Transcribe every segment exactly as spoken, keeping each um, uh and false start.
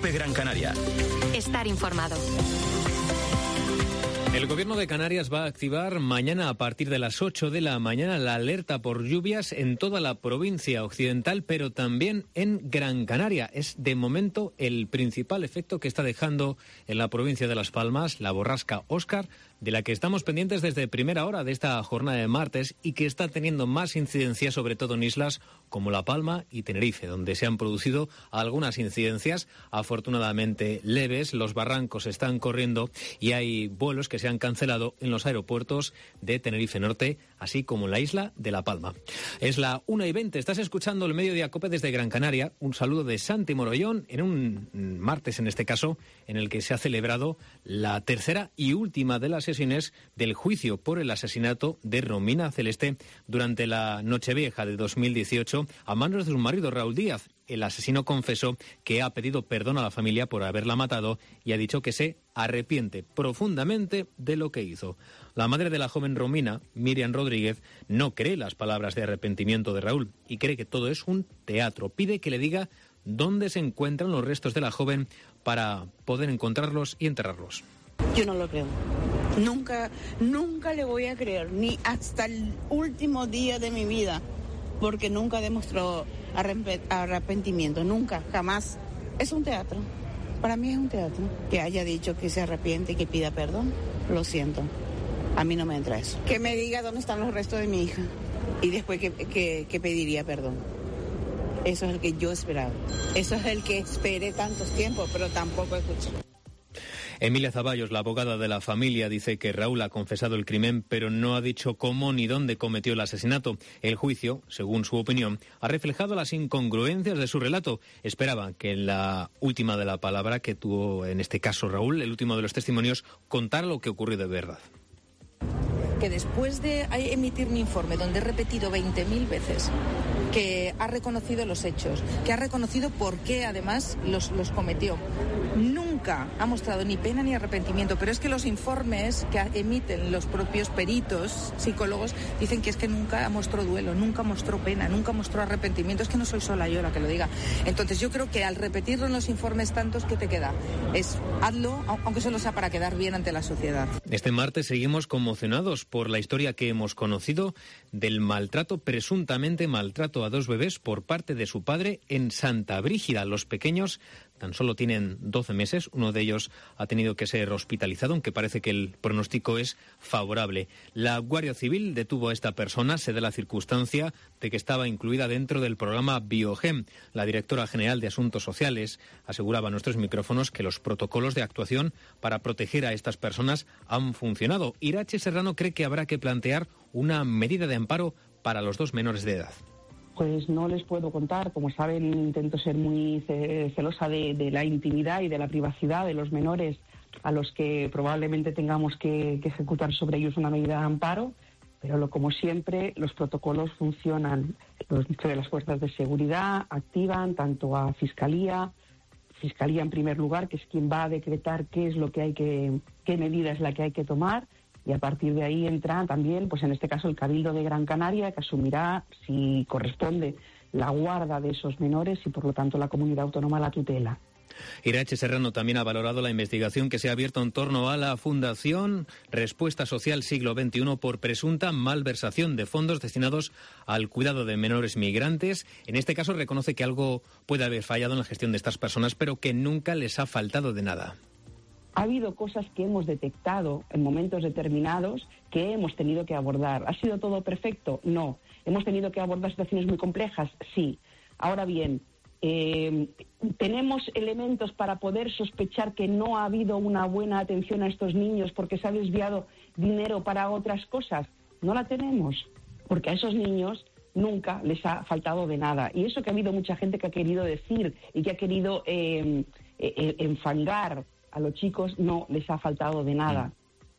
COPE Gran Canaria. Estar informado. El Gobierno de Canarias va a activar mañana a partir de las ocho de la mañana la alerta por lluvias en toda la provincia occidental, pero también en Gran Canaria. Es de momento el principal efecto que está dejando en la provincia de Las Palmas la borrasca Óscar, de la que estamos pendientes desde primera hora de esta jornada de martes y que está teniendo más incidencia sobre todo en islas como La Palma y Tenerife, donde se han producido algunas incidencias afortunadamente leves. Los barrancos están corriendo y hay vuelos que se han cancelado en los aeropuertos de Tenerife Norte, así como en la isla de La Palma. Es la una y veinte, estás escuchando el Mediodía COPE desde Gran Canaria. Un saludo de Santi Morollón en un martes, en este caso, en el que se ha celebrado la tercera y última de las sesiones del juicio por el asesinato de Romina Celeste durante la Nochevieja de dos mil dieciocho a manos de su marido Raúl Díaz. El asesino confesó que ha pedido perdón a la familia por haberla matado y ha dicho que se arrepiente profundamente de lo que hizo. La madre de la joven Romina, Miriam Rodríguez, no cree las palabras de arrepentimiento de Raúl y cree que todo es un teatro. Pide que le diga dónde se encuentran los restos de la joven para poder encontrarlos y enterrarlos. Yo no lo creo. Nunca, nunca le voy a creer, ni hasta el último día de mi vida, porque nunca demostró arrepentimiento, nunca, jamás. Es un teatro. Para mí es un teatro. Que haya dicho que se arrepiente y que pida perdón, lo siento. A mí no me entra eso. Que me diga dónde están los restos de mi hija y después que, que, que pediría perdón. Eso es el que yo esperaba. Eso es el que esperé tantos tiempos, pero tampoco escuché. Emilia Zaballos, la abogada de la familia, dice que Raúl ha confesado el crimen, pero no ha dicho cómo ni dónde cometió el asesinato. El juicio, según su opinión, ha reflejado las incongruencias de su relato. Esperaba que en la última de la palabra que tuvo, en este caso Raúl, el último de los testimonios, contara lo que ocurrió de verdad. Que después de emitir mi informe, donde he repetido veinte mil veces que ha reconocido los hechos, que ha reconocido por qué además los, los cometió, nunca ha mostrado ni pena ni arrepentimiento, pero es que los informes que emiten los propios peritos, psicólogos, dicen que es que nunca mostró duelo, nunca mostró pena, nunca mostró arrepentimiento. Es que no soy sola yo la que lo diga. Entonces yo creo que al repetirlo en los informes tantos, ¿qué te queda? Es hazlo, aunque solo sea para quedar bien ante la sociedad. Este martes seguimos conmocionados por la historia que hemos conocido del maltrato, presuntamente maltrato a dos bebés por parte de su padre en Santa Brígida. Los pequeños tan solo tienen doce meses, uno de ellos ha tenido que ser hospitalizado, aunque parece que el pronóstico es favorable. La Guardia Civil detuvo a esta persona, se da la circunstancia de que estaba incluida dentro del programa Biogem. La directora general de Asuntos Sociales aseguraba a nuestros micrófonos que los protocolos de actuación para proteger a estas personas han funcionado. Irache Serrano cree que habrá que plantear una medida de amparo para los dos menores de edad. Pues no les puedo contar. Como saben, intento ser muy celosa de, de la intimidad y de la privacidad de los menores a los que probablemente tengamos que, que ejecutar sobre ellos una medida de amparo, pero lo, como siempre, los protocolos funcionan. Los de las fuerzas de seguridad activan tanto a Fiscalía, Fiscalía en primer lugar, que es quien va a decretar qué es lo que hay que, qué medida es la que hay que tomar, y a partir de ahí entra también, pues en este caso, el Cabildo de Gran Canaria, que asumirá, si corresponde, la guarda de esos menores y, por lo tanto, la comunidad autónoma la tutela. Irache Serrano también ha valorado la investigación que se ha abierto en torno a la Fundación Respuesta Social Siglo veintiuno por presunta malversación de fondos destinados al cuidado de menores migrantes. En este caso reconoce que algo puede haber fallado en la gestión de estas personas, pero que nunca les ha faltado de nada. Ha habido cosas que hemos detectado en momentos determinados que hemos tenido que abordar. ¿Ha sido todo perfecto? No. ¿Hemos tenido que abordar situaciones muy complejas? Sí. Ahora bien, eh, ¿tenemos elementos para poder sospechar que no ha habido una buena atención a estos niños porque se ha desviado dinero para otras cosas? No la tenemos, porque a esos niños nunca les ha faltado de nada. Y eso que ha habido mucha gente que ha querido decir y que ha querido eh, eh, enfangar a los chicos, no les ha faltado de nada.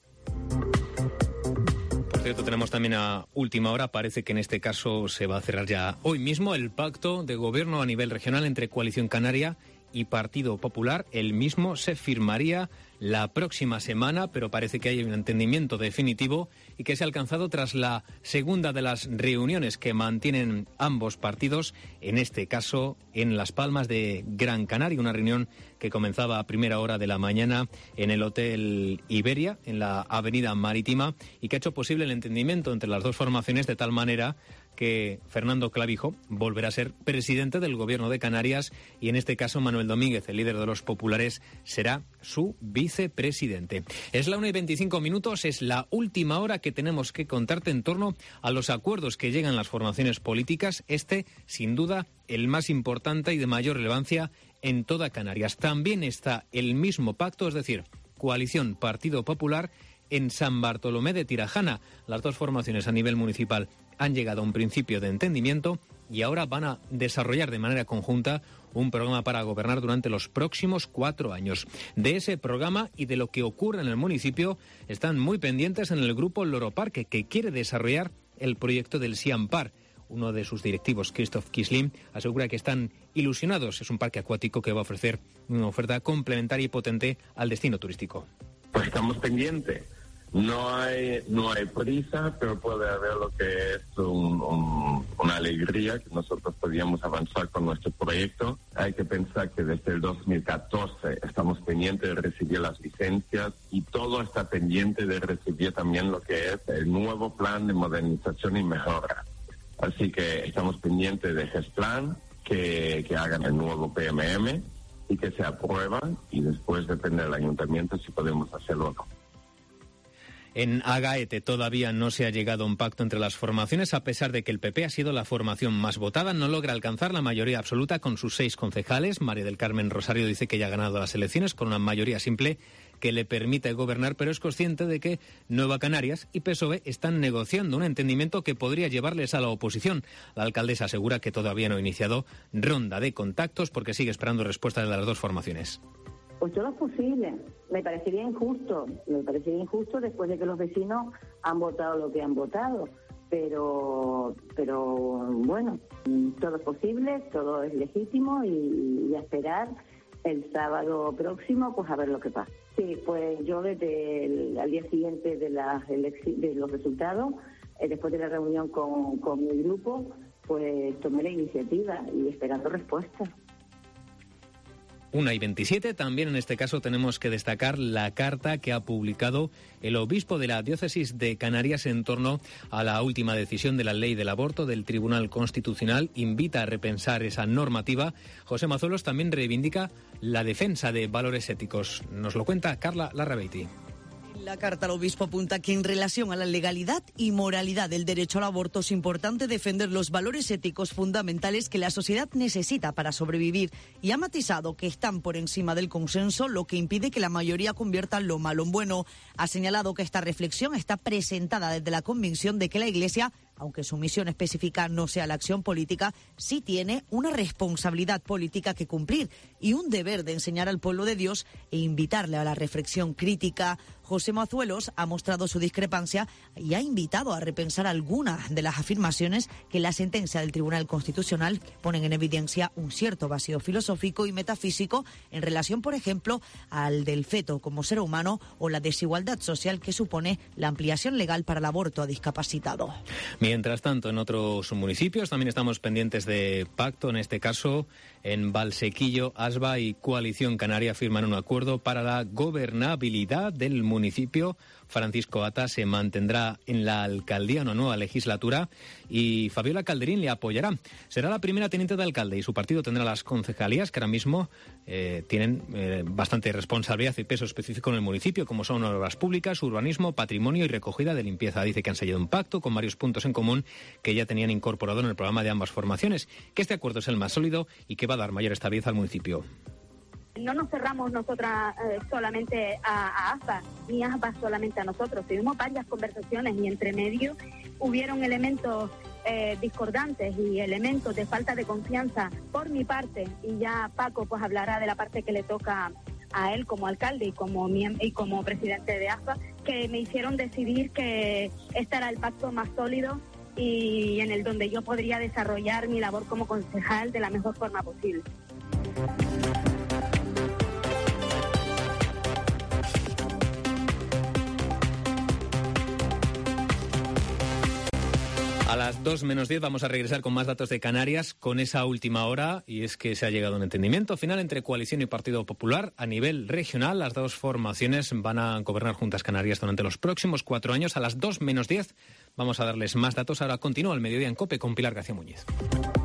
Por cierto, tenemos también a última hora, parece que en este caso se va a cerrar ya hoy mismo el pacto de gobierno a nivel regional entre Coalición Canaria y Partido Popular. El mismo se firmaría la próxima semana, pero parece que hay un entendimiento definitivo y que se ha alcanzado tras la segunda de las reuniones que mantienen ambos partidos, en este caso en Las Palmas de Gran Canaria, una reunión que comenzaba a primera hora de la mañana en el Hotel Iberia, en la Avenida Marítima, y que ha hecho posible el entendimiento entre las dos formaciones de tal manera que Fernando Clavijo volverá a ser presidente del Gobierno de Canarias y en este caso Manuel Domínguez, el líder de los populares, será su vicepresidente. Es la una y veinticinco minutos, es la última hora que tenemos que contarte en torno a los acuerdos que llegan las formaciones políticas. Este, sin duda, el más importante y de mayor relevancia en toda Canarias. También está el mismo pacto, es decir, coalición Partido Popular en San Bartolomé de Tirajana. Las dos formaciones a nivel municipal han llegado a un principio de entendimiento y ahora van a desarrollar de manera conjunta un programa para gobernar durante los próximos cuatro años. De ese programa y de lo que ocurre en el municipio están muy pendientes en el grupo Loro Parque, que quiere desarrollar el proyecto del Siampar. Uno de sus directivos, Christoph Kisling, asegura que están ilusionados. Es un parque acuático que va a ofrecer una oferta complementaria y potente al destino turístico. Pues estamos pendientes. No hay no hay prisa, pero puede haber lo que es un, un, una alegría que nosotros podíamos avanzar con nuestro proyecto. Hay que pensar que desde el dos mil catorce estamos pendientes de recibir las licencias y todo está pendiente de recibir también lo que es el nuevo plan de modernización y mejora. Así que estamos pendientes de Gesplan, que, que hagan el nuevo P M M y que se aprueban y después depende del ayuntamiento si podemos hacerlo o no. En Agaete todavía no se ha llegado a un pacto entre las formaciones, a pesar de que el P P ha sido la formación más votada. No logra alcanzar la mayoría absoluta con sus seis concejales. María del Carmen Rosario dice que ya ha ganado las elecciones con una mayoría simple que le permite gobernar, pero es consciente de que Nueva Canarias y P S O E están negociando un entendimiento que podría llevarles a la oposición. La alcaldesa asegura que todavía no ha iniciado ronda de contactos porque sigue esperando respuestas de las dos formaciones. Pues todo es posible. Me parecería injusto, me parecería injusto después de que los vecinos han votado lo que han votado. Pero, pero bueno, todo es posible, todo es legítimo y, y a esperar el sábado próximo, pues a ver lo que pasa. Sí, pues yo desde el al día siguiente de, las elecci- de los resultados, eh, después de la reunión con, con mi grupo, pues tomé la iniciativa y esperando respuestas. una y veintisiete, también en este caso tenemos que destacar la carta que ha publicado el obispo de la diócesis de Canarias en torno a la última decisión de la ley del aborto del Tribunal Constitucional. Invita a repensar esa normativa. José Mazuelos también reivindica la defensa de valores éticos. Nos lo cuenta Carla Larrabeiti. La carta al obispo apunta que en relación a la legalidad y moralidad del derecho al aborto es importante defender los valores éticos fundamentales que la sociedad necesita para sobrevivir y ha matizado que están por encima del consenso, lo que impide que la mayoría convierta lo malo en bueno. Ha señalado que esta reflexión está presentada desde la convicción de que la Iglesia, aunque su misión específica no sea la acción política, sí tiene una responsabilidad política que cumplir y un deber de enseñar al pueblo de Dios e invitarle a la reflexión crítica. José Mazuelos ha mostrado su discrepancia y ha invitado a repensar algunas de las afirmaciones que la sentencia del Tribunal Constitucional ponen en evidencia un cierto vacío filosófico y metafísico en relación, por ejemplo, al del feto como ser humano o la desigualdad social que supone la ampliación legal para el aborto a discapacitados. Mientras tanto, en otros municipios también estamos pendientes de pacto. En este caso, en Valsequillo, Asba y Coalición Canaria firman un acuerdo para la gobernabilidad del municipio. Francisco Ata se mantendrá en la alcaldía una nueva legislatura y Fabiola Calderín le apoyará. Será la primera teniente de alcalde y su partido tendrá las concejalías que ahora mismo eh, tienen eh, bastante responsabilidad y peso específico en el municipio, como son obras públicas, urbanismo, patrimonio y recogida de limpieza. Dice que han sellado un pacto con varios puntos en común que ya tenían incorporado en el programa de ambas formaciones, que este acuerdo es el más sólido y que va a dar mayor estabilidad al municipio. No nos cerramos nosotras eh, solamente a, a ASPA, ni ASPA solamente a nosotros. Tuvimos varias conversaciones y entre medio hubieron elementos eh, discordantes y elementos de falta de confianza por mi parte, y ya Paco pues hablará de la parte que le toca a él como alcalde y como, y como presidente de ASPA, que me hicieron decidir que este era el pacto más sólido y en el donde yo podría desarrollar mi labor como concejal de la mejor forma posible. A las dos menos diez vamos a regresar con más datos de Canarias con esa última hora, y es que se ha llegado a un entendimiento final entre Coalición y Partido Popular a nivel regional. Las dos formaciones van a gobernar juntas Canarias durante los próximos cuatro años. A las dos menos diez vamos a darles más datos. Ahora continúa el mediodía en COPE con Pilar García Muñiz.